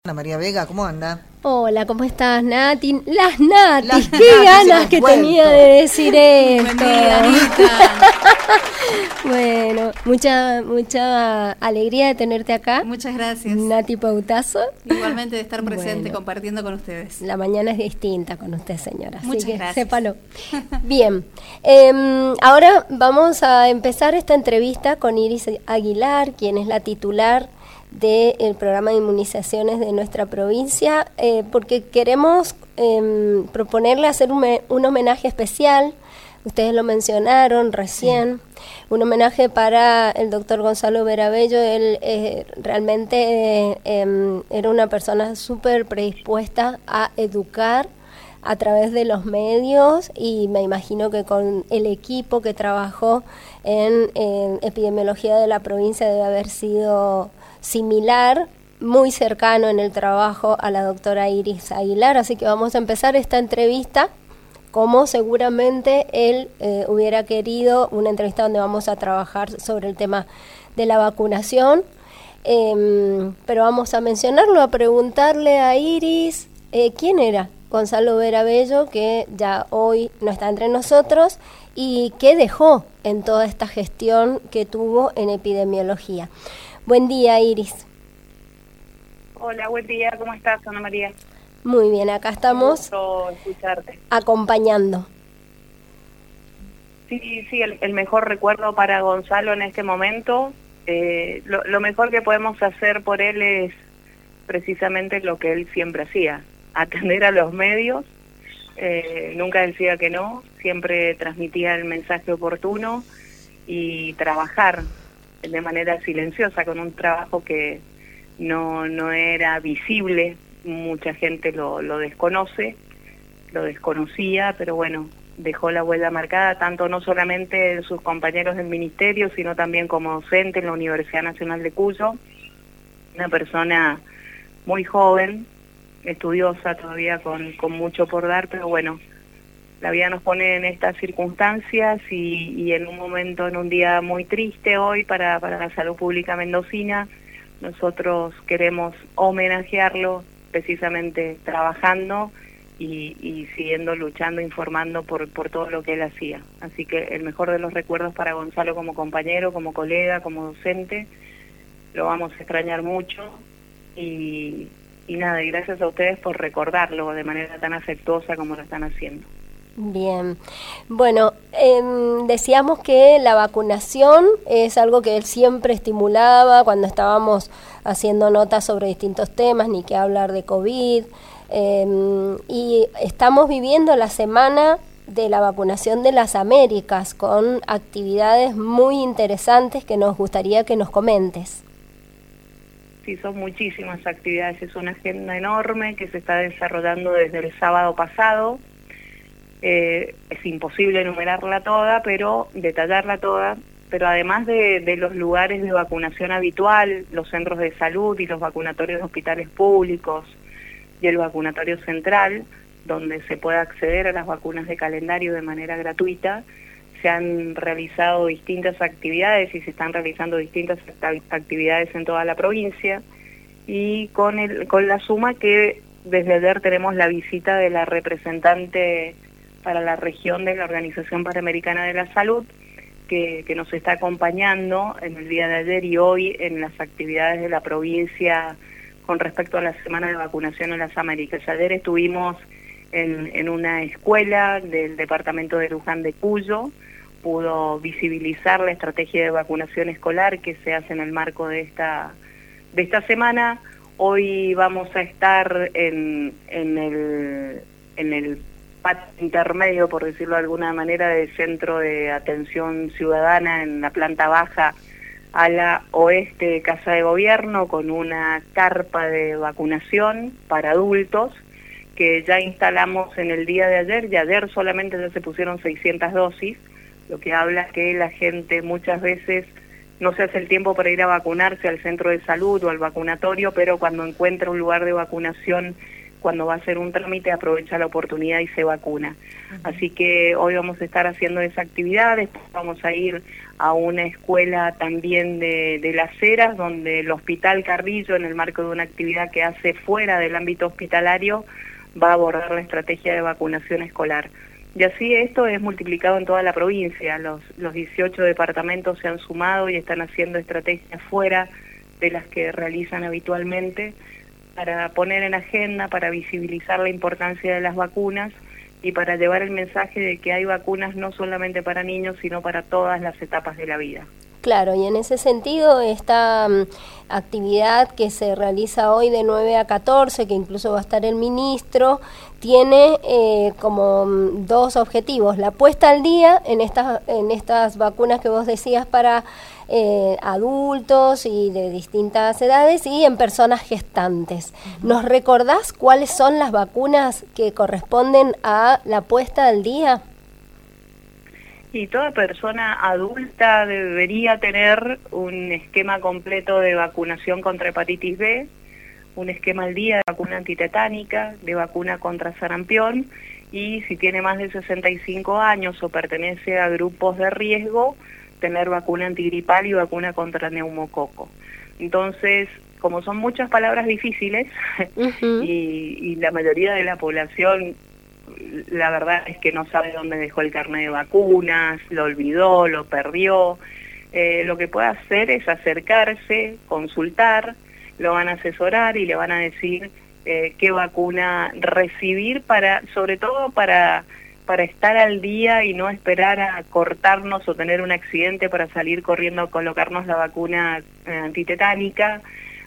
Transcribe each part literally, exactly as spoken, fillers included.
Ana María Vega, ¿cómo anda? Hola, ¿cómo estás, Nati? Las Natis, Las qué Natis ganas hemos que vuelto. tenía de decir esto. Buen día, Anita. Bueno, mucha mucha alegría de tenerte acá. Muchas gracias. Nati Pautazo. Igualmente de estar presente Bueno. compartiendo con ustedes. La mañana es distinta con usted, señora. Así Muchas que gracias. sépalo. Bien. Eh, ahora vamos a empezar esta entrevista con Iris Aguilar, quien es la titular del programa de inmunizaciones de nuestra provincia, eh, porque queremos eh, proponerle hacer un, un homenaje especial. Ustedes lo mencionaron recién, sí. Un homenaje para el doctor Gonzalo Verabello. Él eh, realmente eh, eh, era una persona súper predispuesta a educar a través de los medios, y me imagino que con el equipo que trabajó en, en epidemiología de la provincia debe haber sido similar, muy cercano en el trabajo a la doctora Iris Aguilar. Así que vamos a empezar esta entrevista como seguramente él eh, hubiera querido, una entrevista donde vamos a trabajar sobre el tema de la vacunación, eh, pero vamos a mencionarlo, a preguntarle a Iris eh, quién era Gonzalo Verabello, que ya hoy no está entre nosotros, y qué dejó en toda esta gestión que tuvo en epidemiología. Buen día, Iris. Hola, buen día, ¿cómo estás, Ana María? Muy bien, acá estamos. Un gusto escucharte. Acompañando. Sí, sí, el, el mejor recuerdo para Gonzalo en este momento, eh, lo, lo mejor que podemos hacer por él es precisamente lo que él siempre hacía, atender a los medios, eh, nunca decía que no, siempre transmitía el mensaje oportuno y trabajar de manera silenciosa, con un trabajo que no, no era visible. Mucha gente lo, lo desconoce, lo desconocía, pero bueno, dejó la huella marcada, tanto no solamente en sus compañeros del ministerio, sino también como docente en la Universidad Nacional de Cuyo. Una persona muy joven, estudiosa todavía, con, con mucho por dar, pero bueno, la vida nos pone en estas circunstancias y, y en un momento, en un día muy triste hoy para, para la salud pública mendocina, nosotros queremos homenajearlo precisamente trabajando y, y siguiendo luchando, informando por, por todo lo que él hacía. Así que el mejor de los recuerdos para Gonzalo como compañero, como colega, como docente. Lo vamos a extrañar mucho y, y nada, y gracias a ustedes por recordarlo de manera tan afectuosa como lo están haciendo. Bien, bueno, eh, decíamos que la vacunación es algo que él siempre estimulaba cuando estábamos haciendo notas sobre distintos temas, ni que hablar de COVID, eh, y estamos viviendo la semana de la vacunación de las Américas con actividades muy interesantes que nos gustaría que nos comentes. Sí, son muchísimas actividades, es una agenda enorme que se está desarrollando desde el sábado pasado. Eh, es imposible enumerarla toda, pero detallarla toda, pero además de, de los lugares de vacunación habitual, los centros de salud y los vacunatorios de hospitales públicos y el vacunatorio central, donde se puede acceder a las vacunas de calendario de manera gratuita, se han realizado distintas actividades y se están realizando distintas actividades en toda la provincia, y con, el, con la suma que desde ayer tenemos la visita de la representante para la región de la Organización Panamericana de la Salud, que, que nos está acompañando en el día de ayer y hoy en las actividades de la provincia con respecto a la semana de vacunación en las Américas. Ayer estuvimos en, en una escuela del departamento de Luján de Cuyo, pudo visibilizar la estrategia de vacunación escolar que se hace en el marco de esta, de esta semana. Hoy vamos a estar en, en el... En el patio intermedio, por decirlo de alguna manera, del Centro de Atención Ciudadana en la planta baja a la oeste de Casa de Gobierno, con una carpa de vacunación para adultos que ya instalamos en el día de ayer, y ayer solamente ya se pusieron seiscientas dosis, lo que habla que la gente muchas veces no se hace el tiempo para ir a vacunarse al centro de salud o al vacunatorio, pero cuando encuentra un lugar de vacunación cuando va a hacer un trámite aprovecha la oportunidad y se vacuna. Uh-huh. Así que hoy vamos a estar haciendo esa actividad, después vamos a ir a una escuela también de, de Las Heras, donde el Hospital Carrillo, en el marco de una actividad que hace fuera del ámbito hospitalario, va a abordar la estrategia de vacunación escolar. Y así esto es multiplicado en toda la provincia. Los, los dieciocho departamentos se han sumado y están haciendo estrategias fuera de las que realizan habitualmente para poner en agenda, para visibilizar la importancia de las vacunas y para llevar el mensaje de que hay vacunas no solamente para niños, sino para todas las etapas de la vida. Claro, y en ese sentido, esta um, actividad que se realiza hoy de nueve a catorce, que incluso va a estar el ministro, tiene eh, como um, dos objetivos: la puesta al día en estas, en estas vacunas que vos decías para eh, adultos y de distintas edades, y en personas gestantes. Uh-huh. ¿Nos recordás cuáles son las vacunas que corresponden a la puesta al día? Y toda persona adulta debería tener un esquema completo de vacunación contra hepatitis B, un esquema al día de vacuna antitetánica, de vacuna contra sarampión, y si tiene más de sesenta y cinco años o pertenece a grupos de riesgo, tener vacuna antigripal y vacuna contra neumococo. Entonces, como son muchas palabras difíciles, uh-huh. y, y la mayoría de la población, la verdad es que no sabe dónde dejó el carnet de vacunas, lo olvidó, lo perdió. Eh, lo que puede hacer es acercarse, consultar, lo van a asesorar y le van a decir eh, qué vacuna recibir, para, sobre todo para, para estar al día y no esperar a cortarnos o tener un accidente para salir corriendo a colocarnos la vacuna eh, antitetánica,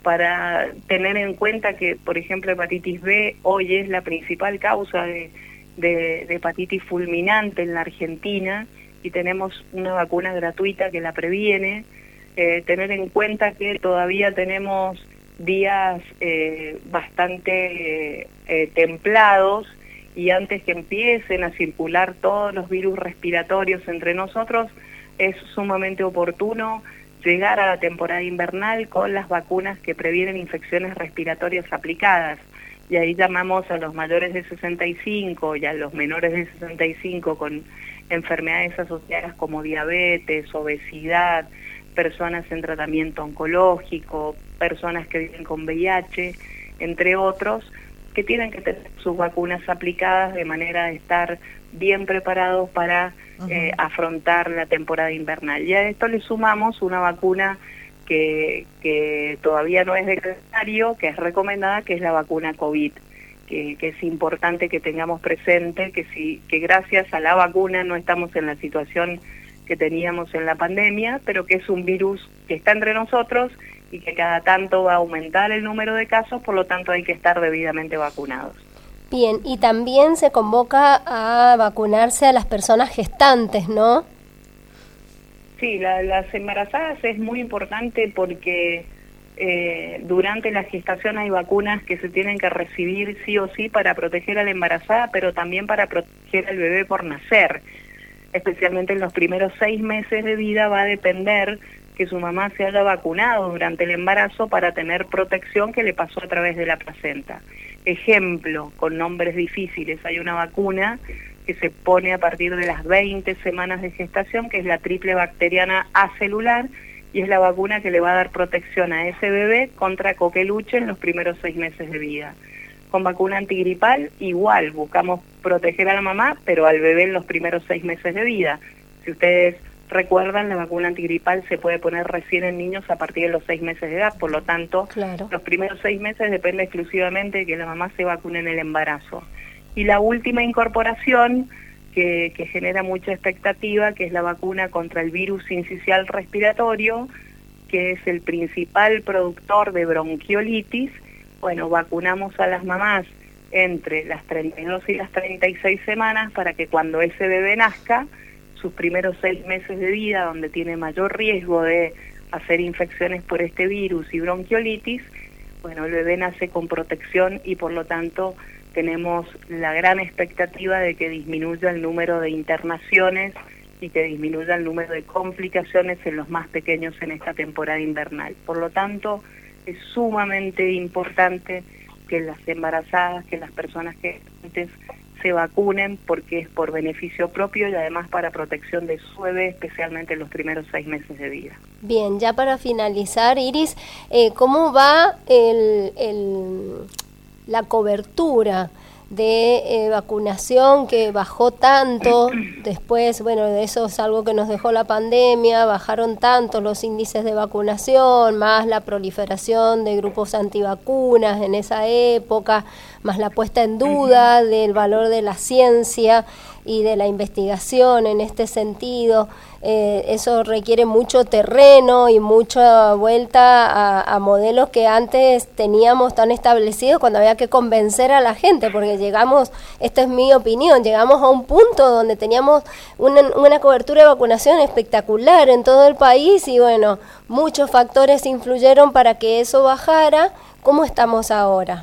para tener en cuenta que, por ejemplo, hepatitis B hoy es la principal causa de, de, de hepatitis fulminante en la Argentina, y tenemos una vacuna gratuita que la previene. Eh, tener en cuenta que todavía tenemos días eh, bastante eh, eh, templados, y antes que empiecen a circular todos los virus respiratorios entre nosotros, es sumamente oportuno llegar a la temporada invernal con las vacunas que previenen infecciones respiratorias aplicadas. Y ahí llamamos a los mayores de sesenta y cinco y a los menores de sesenta y cinco con enfermedades asociadas como diabetes, obesidad, personas en tratamiento oncológico, personas que viven con V I H, entre otros, que tienen que tener sus vacunas aplicadas de manera de estar bien preparados para uh-huh. eh, afrontar la temporada invernal. Y a esto le sumamos una vacuna que, que todavía no es de calendario, que es recomendada, que es la vacuna COVID, que, que es importante que tengamos presente que, si, que gracias a la vacuna no estamos en la situación que teníamos en la pandemia, pero que es un virus que está entre nosotros y que cada tanto va a aumentar el número de casos, por lo tanto hay que estar debidamente vacunados. Bien, y también se convoca a vacunarse a las personas gestantes, ¿no? Sí, la, las embarazadas es muy importante porque eh, durante la gestación hay vacunas que se tienen que recibir sí o sí para proteger a la embarazada, pero también para proteger al bebé por nacer. Especialmente en los primeros seis meses de vida va a depender que su mamá se haya vacunado durante el embarazo para tener protección que le pasó a través de la placenta. Ejemplo, con nombres difíciles, hay una vacuna que se pone a partir de las veinte semanas de gestación, que es la triple bacteriana acelular, y es la vacuna que le va a dar protección a ese bebé contra coqueluche en los primeros seis meses de vida. Con vacuna antigripal, igual, buscamos proteger a la mamá, pero al bebé en los primeros seis meses de vida. Si ustedes recuerdan, la vacuna antigripal se puede poner recién en niños a partir de los seis meses de edad, por lo tanto, claro, los primeros seis meses depende exclusivamente de que la mamá se vacune en el embarazo. Y la última incorporación, que, que genera mucha expectativa, que es la vacuna contra el virus sincicial respiratorio, que es el principal productor de bronquiolitis. Bueno, vacunamos a las mamás entre las treinta y dos y las treinta y seis semanas para que cuando ese bebé nazca, sus primeros seis meses de vida, donde tiene mayor riesgo de hacer infecciones por este virus y bronquiolitis, bueno, el bebé nace con protección y por lo tanto tenemos la gran expectativa de que disminuya el número de internaciones y que disminuya el número de complicaciones en los más pequeños en esta temporada invernal. Por lo tanto, es sumamente importante que las embarazadas, que las personas que antes se vacunen, porque es por beneficio propio y además para protección de su bebé, especialmente en los primeros seis meses de vida. Bien, ya para finalizar, Iris, eh, ¿cómo va el, el, la cobertura de eh, vacunación que bajó tanto? Después, bueno, eso es algo que nos dejó la pandemia, bajaron tanto los índices de vacunación, más la proliferación de grupos antivacunas en esa época, más la puesta en duda del valor de la ciencia y de la investigación en este sentido. Eh, eso requiere mucho terreno y mucha vuelta a, a modelos que antes teníamos tan establecidos cuando había que convencer a la gente, porque llegamos, esta es mi opinión, llegamos a un punto donde teníamos una, una cobertura de vacunación espectacular en todo el país y bueno, muchos factores influyeron para que eso bajara. ¿Cómo estamos ahora?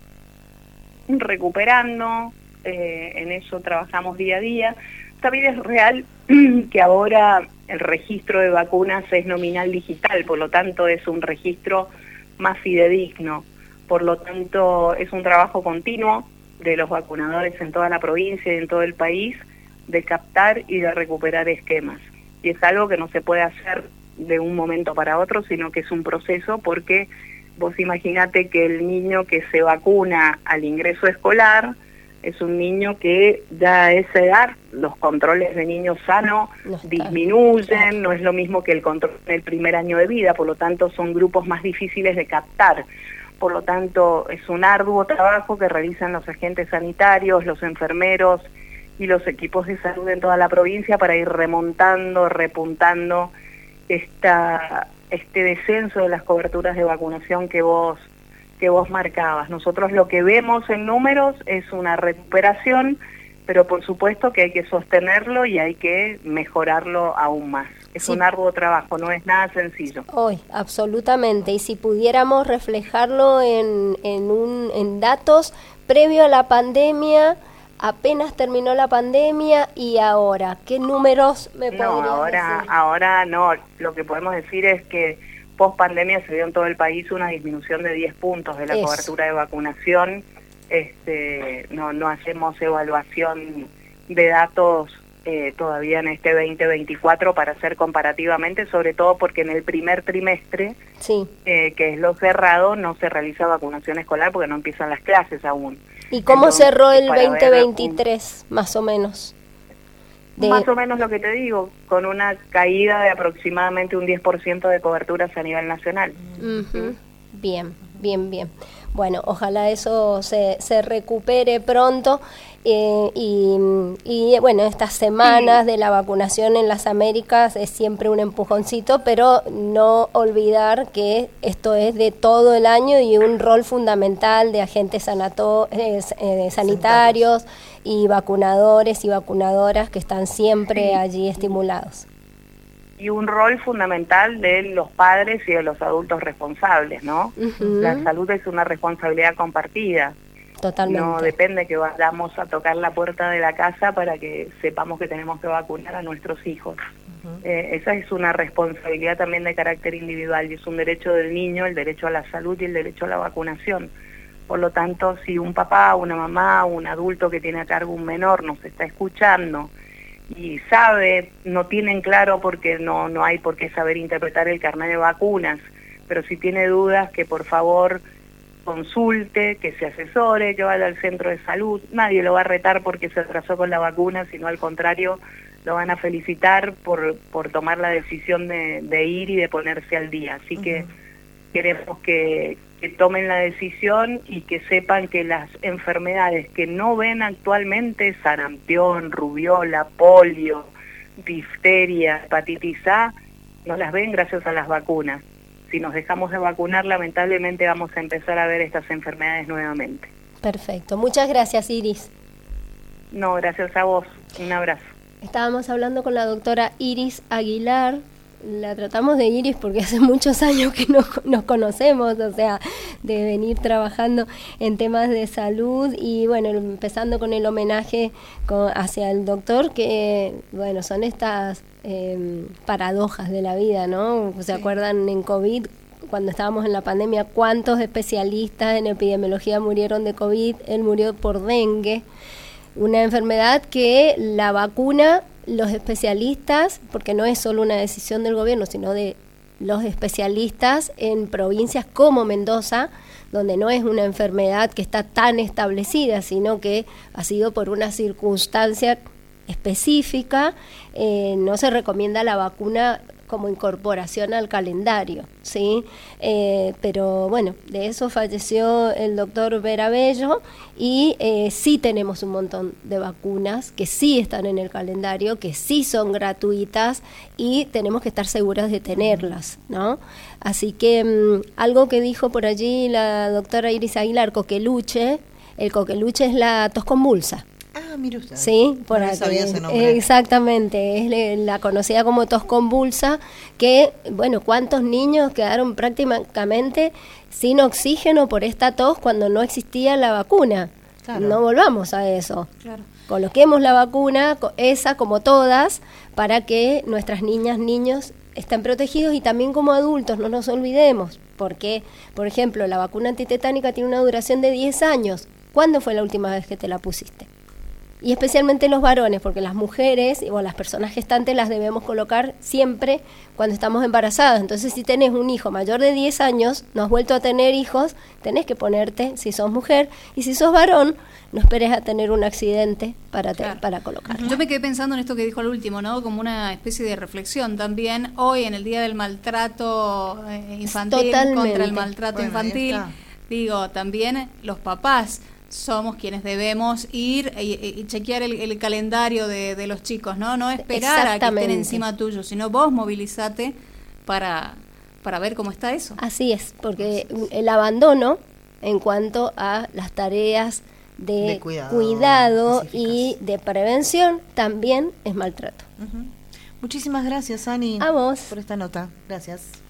Recuperando, eh, en eso trabajamos día a día. También es real que ahora el registro de vacunas es nominal digital, por lo tanto es un registro más fidedigno, por lo tanto es un trabajo continuo de los vacunadores en toda la provincia y en todo el país de captar y de recuperar esquemas. Y es algo que no se puede hacer de un momento para otro, sino que es un proceso, porque vos imaginate que el niño que se vacuna al ingreso escolar es un niño que ya a esa edad los controles de niño sano no disminuyen, no es lo mismo que el control en el primer año de vida, por lo tanto son grupos más difíciles de captar. Por lo tanto es un arduo trabajo que realizan los agentes sanitarios, los enfermeros y los equipos de salud en toda la provincia para ir remontando, repuntando esta, este descenso de las coberturas de vacunación que vos que vos marcabas. Nosotros lo que vemos en números es una recuperación, pero por supuesto que hay que sostenerlo y hay que mejorarlo aún más. Es sí. un arduo trabajo, no es nada sencillo. Hoy, absolutamente. Y si pudiéramos reflejarlo en, en, un, en datos, previo a la pandemia, apenas terminó la pandemia y ahora, ¿qué números me podrías No, ahora, decir? ahora no. Lo que podemos decir es que post pandemia se dio en todo el país una disminución de diez puntos de la Eso. cobertura de vacunación. Este, no, no hacemos evaluación de datos eh, todavía en este veinte veinticuatro para hacer comparativamente, sobre todo porque en el primer trimestre, sí. eh, que es lo cerrado, no se realiza vacunación escolar porque no empiezan las clases aún. ¿Y cómo Entonces, cerró el veinte veintitrés, un... más o menos? De... Más o menos lo que te digo, con una caída de aproximadamente un diez por ciento de coberturas a nivel nacional. Uh-huh. Bien, bien, bien. Bueno, ojalá eso se, se recupere pronto eh, y, y bueno, estas semanas sí. de la vacunación en las Américas es siempre un empujoncito, pero no olvidar que esto es de todo el año y un rol fundamental de agentes sanato, eh, eh, sanitarios y vacunadores y vacunadoras que están siempre sí. allí estimulados. Y un rol fundamental de los padres y de los adultos responsables, ¿no? Uh-huh. La salud es una responsabilidad compartida. Totalmente. No depende que vayamos a tocar la puerta de la casa para que sepamos que tenemos que vacunar a nuestros hijos. Uh-huh. Eh, esa es una responsabilidad también de carácter individual y es un derecho del niño, el derecho a la salud y el derecho a la vacunación. Por lo tanto, si un papá, una mamá, un adulto que tiene a cargo un menor nos está escuchando y sabe, no tienen claro porque no no hay por qué saber interpretar el carnet de vacunas, pero si tiene dudas que por favor consulte, que se asesore, que vaya al centro de salud. Nadie lo va a retar porque se atrasó con la vacuna, sino al contrario, lo van a felicitar por, por tomar la decisión de, de ir y de ponerse al día. Así uh-huh. que queremos que, que tomen la decisión y que sepan que las enfermedades que no ven actualmente, sarampión, rubiola, polio, difteria, hepatitis A, no las ven gracias a las vacunas. Si nos dejamos de vacunar, lamentablemente vamos a empezar a ver estas enfermedades nuevamente. Perfecto. Muchas gracias, Iris. No, gracias a vos. Un abrazo. Estábamos hablando con la doctora Iris Aguilar. La tratamos de Iris porque hace muchos años que nos, nos conocemos, o sea, de venir trabajando en temas de salud y bueno, empezando con el homenaje con, hacia el doctor, que bueno, son estas eh, paradojas de la vida, ¿no? ¿Se sí. acuerdan en COVID cuando estábamos en la pandemia, cuántos especialistas en epidemiología murieron de COVID, él murió por dengue, una enfermedad que la vacuna, los especialistas, porque no es solo una decisión del gobierno, sino de los especialistas en provincias como Mendoza, donde no es una enfermedad que está tan establecida, sino que ha sido por una circunstancia específica, eh, no se recomienda la vacuna como incorporación al calendario, ¿sí? Eh, pero bueno, de eso falleció el doctor Vera Bello y eh, sí tenemos un montón de vacunas que sí están en el calendario, que sí son gratuitas y tenemos que estar seguras de tenerlas, ¿no? Así que um, algo que dijo por allí la doctora Iris Aguilar, coqueluche, el coqueluche es la tos convulsa. Ah, mire usted. Sí, por no aquí. sabía ese nombre. Exactamente, es le, la conocida como tos convulsa, que, bueno, ¿cuántos niños quedaron prácticamente sin oxígeno por esta tos cuando no existía la vacuna? Claro. No volvamos a eso. Claro. Coloquemos la vacuna, esa como todas, para que nuestras niñas, niños estén protegidos y también como adultos, no nos olvidemos, porque, por ejemplo, la vacuna antitetánica tiene una duración de diez años. ¿Cuándo fue la última vez que te la pusiste? Y especialmente los varones, porque las mujeres o las personas gestantes las debemos colocar siempre cuando estamos embarazadas. Entonces, si tenés un hijo mayor de diez años, no has vuelto a tener hijos, tenés que ponerte, si sos mujer, y si sos varón, no esperes a tener un accidente para, te, claro. para colocarlo. Yo me quedé pensando en esto que dijo al último, ¿no? Como una especie de reflexión también. Hoy, en el Día del Maltrato eh, Infantil, Totalmente. contra el maltrato bueno, infantil, digo, también los papás somos quienes debemos ir y, y chequear el, el calendario de, de los chicos, ¿no? No esperar a que estén encima tuyo, sino vos movilizate para, para ver cómo está eso. Así es, porque el abandono en cuanto a las tareas de, de cuidado, cuidado y de prevención también es maltrato. Uh-huh. Muchísimas gracias, Ani, a vos por esta nota. Gracias.